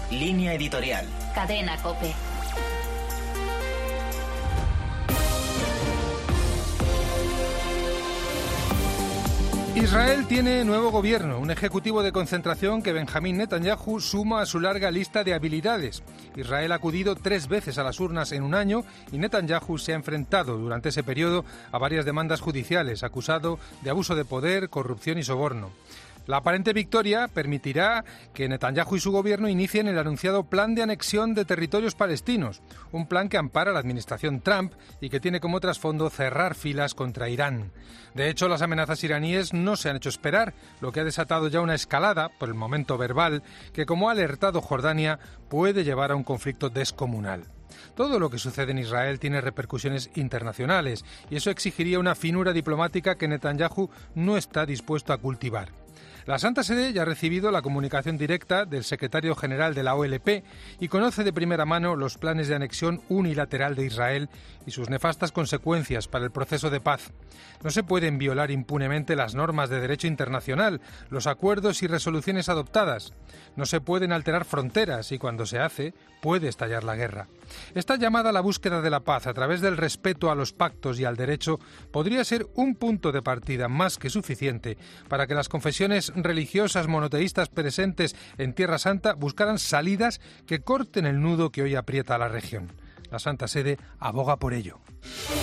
Línea editorial. Cadena COPE. Israel tiene nuevo gobierno, un ejecutivo de concentración que Benjamín Netanyahu suma a su larga lista de habilidades. Israel ha acudido 3 veces a las urnas en un año y Netanyahu se ha enfrentado durante ese periodo a varias demandas judiciales, acusado de abuso de poder, corrupción y soborno. La aparente victoria permitirá que Netanyahu y su gobierno inicien el anunciado plan de anexión de territorios palestinos, un plan que ampara la administración Trump y que tiene como trasfondo cerrar filas contra Irán. De hecho, las amenazas iraníes no se han hecho esperar, lo que ha desatado ya una escalada, por el momento verbal, que, como ha alertado Jordania, puede llevar a un conflicto descomunal. Todo lo que sucede en Israel tiene repercusiones internacionales y eso exigiría una finura diplomática que Netanyahu no está dispuesto a cultivar. La Santa Sede ya ha recibido la comunicación directa del secretario general de la OLP y conoce de primera mano los planes de anexión unilateral de Israel y sus nefastas consecuencias para el proceso de paz. No se pueden violar impunemente las normas de derecho internacional, los acuerdos y resoluciones adoptadas. No se pueden alterar fronteras y cuando se hace, puede estallar la guerra. Esta llamada a la búsqueda de la paz a través del respeto a los pactos y al derecho podría ser un punto de partida más que suficiente para que las confesiones religiosas monoteístas presentes en Tierra Santa buscaran salidas que corten el nudo que hoy aprieta a la región. La Santa Sede aboga por ello.